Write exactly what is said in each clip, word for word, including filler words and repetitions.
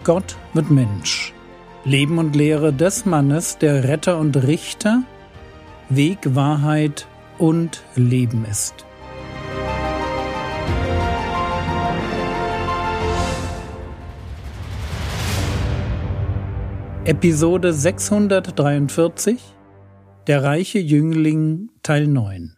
Gott wird Mensch. Leben und Lehre des Mannes, der Retter und Richter, Weg, Wahrheit und Leben ist. Episode sechshundertdreiundvierzig Der reiche Jüngling Teil neun.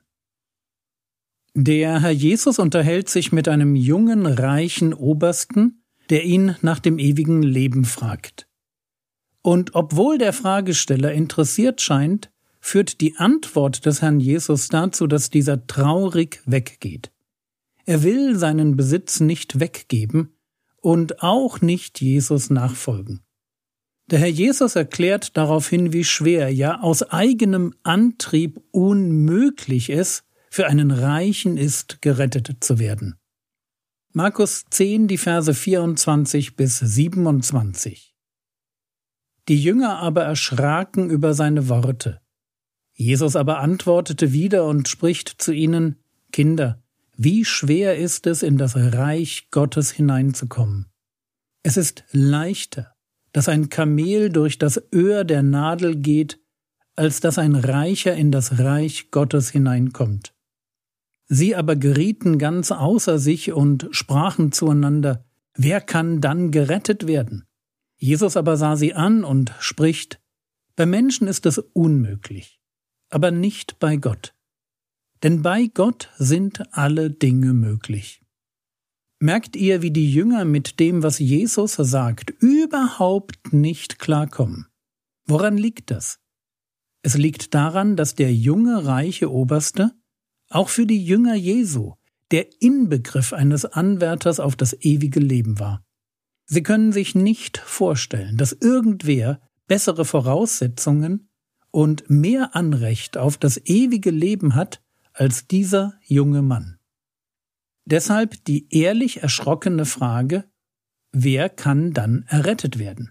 Der Herr Jesus unterhält sich mit einem jungen, reichen Obersten, der ihn nach dem ewigen Leben fragt. Und obwohl der Fragesteller interessiert scheint, führt die Antwort des Herrn Jesus dazu, dass dieser traurig weggeht. Er will seinen Besitz nicht weggeben und auch nicht Jesus nachfolgen. Der Herr Jesus erklärt daraufhin, wie schwer, ja aus eigenem Antrieb unmöglich es für einen Reichen ist, gerettet zu werden. Markus zehn, die Verse vierundzwanzig bis siebenundzwanzig. Die Jünger aber erschraken über seine Worte. Jesus aber antwortete wieder und spricht zu ihnen: Kinder, wie schwer ist es, in das Reich Gottes hineinzukommen? Es ist leichter, dass ein Kamel durch das Öhr der Nadel geht, als dass ein Reicher in das Reich Gottes hineinkommt. Sie aber gerieten ganz außer sich und sprachen zueinander: Wer kann dann gerettet werden? Jesus aber sah sie an und spricht: Bei Menschen ist es unmöglich, aber nicht bei Gott. Denn bei Gott sind alle Dinge möglich. Merkt ihr, wie die Jünger mit dem, was Jesus sagt, überhaupt nicht klarkommen? Woran liegt das? Es liegt daran, dass der junge, reiche Oberste auch für die Jünger Jesu der Inbegriff eines Anwärters auf das ewige Leben war. Sie können sich nicht vorstellen, dass irgendwer bessere Voraussetzungen und mehr Anrecht auf das ewige Leben hat als dieser junge Mann. Deshalb die ehrlich erschrockene Frage: Wer kann dann errettet werden?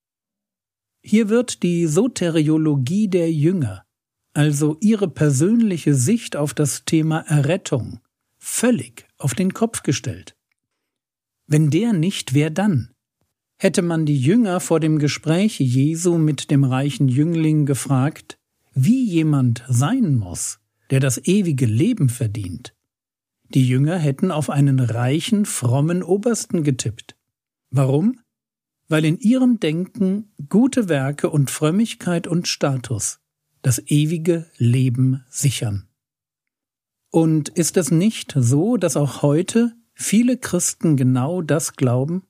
Hier wird die Soteriologie der Jünger, also ihre persönliche Sicht auf das Thema Errettung, völlig auf den Kopf gestellt. Wenn der nicht, wer dann? Hätte man die Jünger vor dem Gespräch Jesu mit dem reichen Jüngling gefragt, wie jemand sein muss, der das ewige Leben verdient. Die Jünger hätten auf einen reichen, frommen Obersten getippt. Warum? Weil in ihrem Denken gute Werke und Frömmigkeit und Status das ewige Leben sichern. Und ist es nicht so, dass auch heute viele Christen genau das glauben?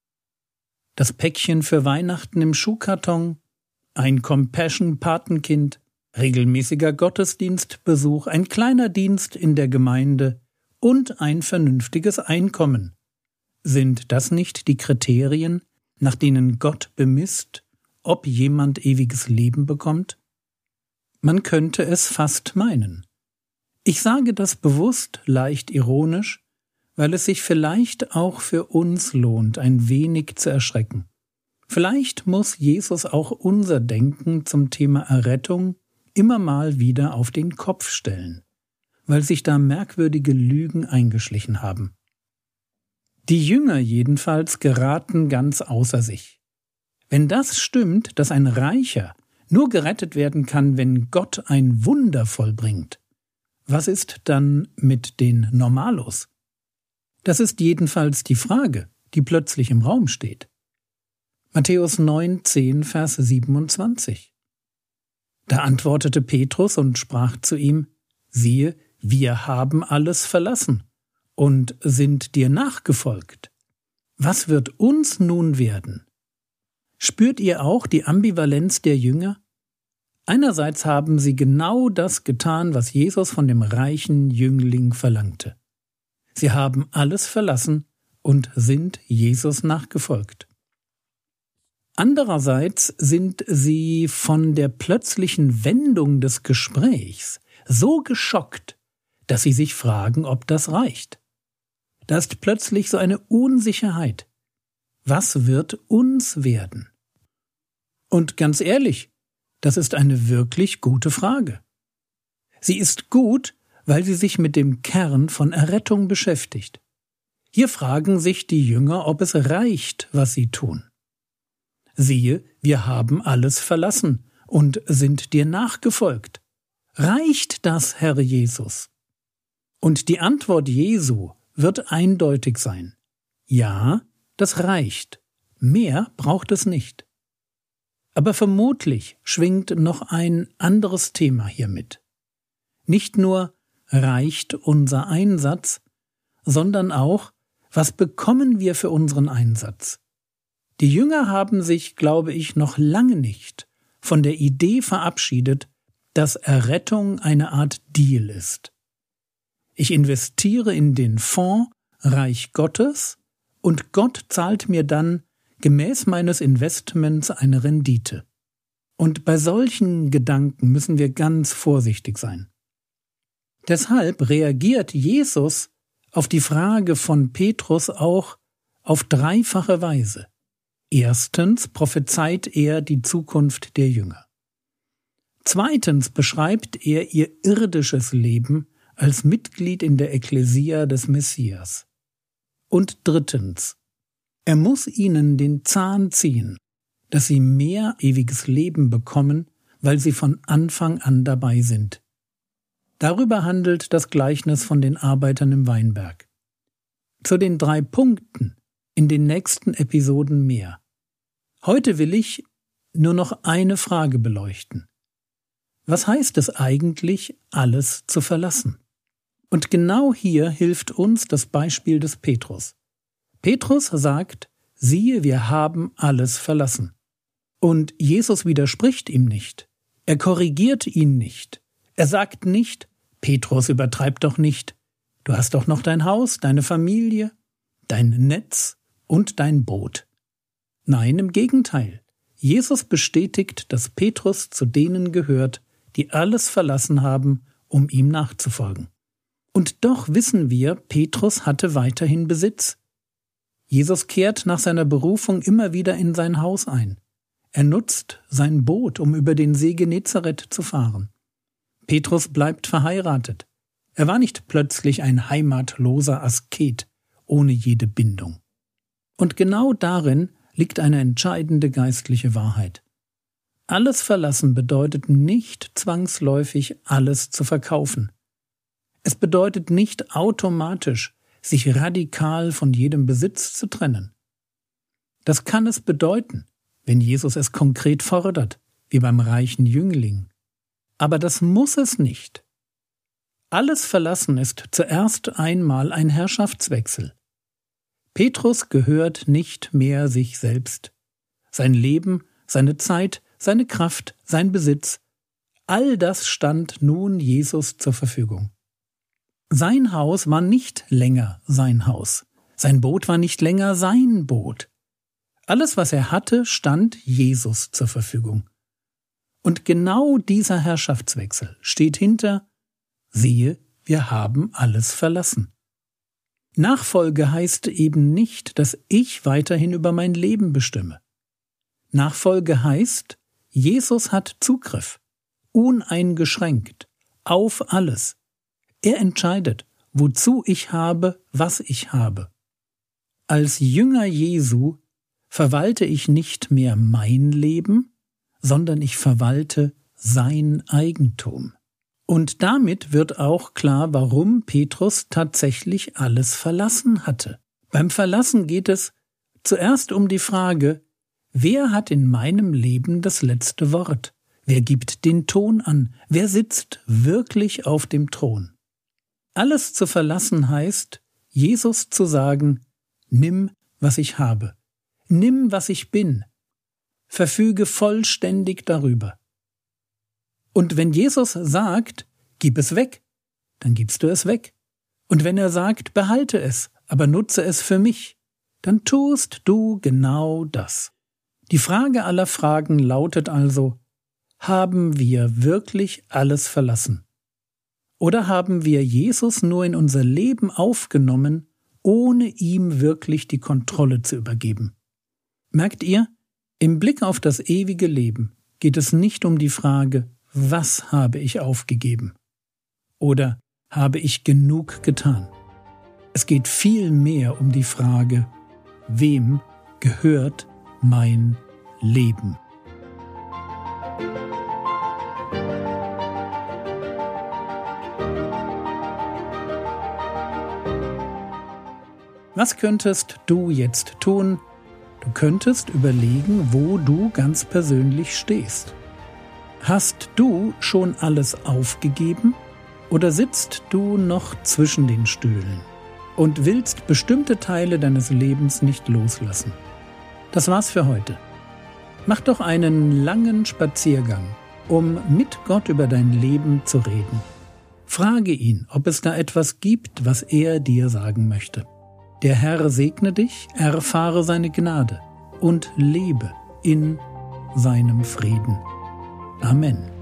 Das Päckchen für Weihnachten im Schuhkarton, ein Compassion-Patenkind, regelmäßiger Gottesdienstbesuch, ein kleiner Dienst in der Gemeinde und ein vernünftiges Einkommen. Sind das nicht die Kriterien, nach denen Gott bemisst, ob jemand ewiges Leben bekommt? Man könnte es fast meinen. Ich sage das bewusst leicht ironisch, weil es sich vielleicht auch für uns lohnt, ein wenig zu erschrecken. Vielleicht muss Jesus auch unser Denken zum Thema Errettung immer mal wieder auf den Kopf stellen, weil sich da merkwürdige Lügen eingeschlichen haben. Die Jünger jedenfalls geraten ganz außer sich. Wenn das stimmt, dass ein Reicher nur gerettet werden kann, wenn Gott ein Wunder vollbringt, was ist dann mit den Normalos? Das ist jedenfalls die Frage, die plötzlich im Raum steht. Matthäus neun, zehn, Vers siebenundzwanzig. Da antwortete Petrus und sprach zu ihm: Siehe, wir haben alles verlassen und sind dir nachgefolgt. Was wird uns nun werden? Spürt ihr auch die Ambivalenz der Jünger? Einerseits haben sie genau das getan, was Jesus von dem reichen Jüngling verlangte. Sie haben alles verlassen und sind Jesus nachgefolgt. Andererseits sind sie von der plötzlichen Wendung des Gesprächs so geschockt, dass sie sich fragen, ob das reicht. Da ist plötzlich so eine Unsicherheit. Was wird uns werden? Und ganz ehrlich, das ist eine wirklich gute Frage. Sie ist gut, weil sie sich mit dem Kern von Errettung beschäftigt. Hier fragen sich die Jünger, ob es reicht, was sie tun. siehe, wir haben alles verlassen und sind dir nachgefolgt. Reicht das, Herr Jesus? Und die Antwort Jesu wird eindeutig sein. Ja, das reicht. Mehr braucht es nicht. Aber vermutlich schwingt noch ein anderes Thema hier mit. Nicht nur reicht unser Einsatz, sondern auch, was bekommen wir für unseren Einsatz? Die Jünger haben sich, glaube ich, noch lange nicht von der Idee verabschiedet, dass Errettung eine Art Deal ist. Ich investiere in den Fonds Reich Gottes und Gott zahlt mir dann gemäß meines Investments eine Rendite. Und bei solchen Gedanken müssen wir ganz vorsichtig sein. Deshalb reagiert Jesus auf die Frage von Petrus auch auf dreifache Weise. Erstens prophezeit er die Zukunft der Jünger. Zweitens beschreibt er ihr irdisches Leben als Mitglied in der Ekklesia des Messias. Und drittens, er muss ihnen den Zahn ziehen, dass sie mehr ewiges Leben bekommen, weil sie von Anfang an dabei sind. Darüber handelt das Gleichnis von den Arbeitern im Weinberg. Zu den drei Punkten in den nächsten Episoden mehr. Heute will ich nur noch eine Frage beleuchten. Was heißt es eigentlich, alles zu verlassen? Und genau hier hilft uns das Beispiel des Petrus. Petrus sagt, siehe, wir haben alles verlassen. Und Jesus widerspricht ihm nicht. Er korrigiert ihn nicht. Er sagt nicht, Petrus, übertreib doch nicht. Du hast doch noch dein Haus, deine Familie, dein Netz und dein Boot. Nein, im Gegenteil. Jesus bestätigt, dass Petrus zu denen gehört, die alles verlassen haben, um ihm nachzufolgen. Und doch wissen wir, Petrus hatte weiterhin Besitz. Jesus kehrt nach seiner Berufung immer wieder in sein Haus ein. Er nutzt sein Boot, um über den See Genezareth zu fahren. Petrus bleibt verheiratet. Er war nicht plötzlich ein heimatloser Asket, ohne jede Bindung. Und genau darin liegt eine entscheidende geistliche Wahrheit. Alles verlassen bedeutet nicht zwangsläufig alles zu verkaufen. Es bedeutet nicht automatisch, sich radikal von jedem Besitz zu trennen. Das kann es bedeuten, wenn Jesus es konkret fordert, wie beim reichen Jüngling. Aber das muss es nicht. Alles Verlassen ist zuerst einmal ein Herrschaftswechsel. Petrus gehört nicht mehr sich selbst. Sein Leben, seine Zeit, seine Kraft, sein Besitz, all das stand nun Jesus zur Verfügung. Sein Haus war nicht länger sein Haus. Sein Boot war nicht länger sein Boot. Alles, was er hatte, stand Jesus zur Verfügung. Und genau dieser Herrschaftswechsel steht hinter, siehe, wir haben alles verlassen. Nachfolge heißt eben nicht, dass ich weiterhin über mein Leben bestimme. Nachfolge heißt, Jesus hat Zugriff, uneingeschränkt, auf alles. Er entscheidet, wozu ich habe, was ich habe. Als Jünger Jesu verwalte ich nicht mehr mein Leben, sondern ich verwalte sein Eigentum. Und damit wird auch klar, warum Petrus tatsächlich alles verlassen hatte. Beim Verlassen geht es zuerst um die Frage, wer hat in meinem Leben das letzte Wort? Wer gibt den Ton an? Wer sitzt wirklich auf dem Thron? Alles zu verlassen heißt, Jesus zu sagen, nimm, was ich habe. Nimm, was ich bin. Verfüge vollständig darüber. Und wenn Jesus sagt, gib es weg, dann gibst du es weg. Und wenn er sagt, behalte es, aber nutze es für mich, dann tust du genau das. Die Frage aller Fragen lautet also, haben wir wirklich alles verlassen? Oder haben wir Jesus nur in unser Leben aufgenommen, ohne ihm wirklich die Kontrolle zu übergeben? Merkt ihr, im Blick auf das ewige Leben geht es nicht um die Frage, was habe ich aufgegeben? Oder habe ich genug getan? Es geht vielmehr um die Frage, wem gehört mein leben. Was könntest du jetzt tun? Du könntest überlegen, wo du ganz persönlich stehst. Hast du schon alles aufgegeben oder sitzt du noch zwischen den Stühlen und willst bestimmte Teile deines Lebens nicht loslassen? Das war's für heute. Mach doch einen langen Spaziergang, um mit Gott über dein Leben zu reden. Frage ihn, ob es da etwas gibt, was er dir sagen möchte. Der Herr segne dich, erfahre seine Gnade und lebe in seinem Frieden. Amen.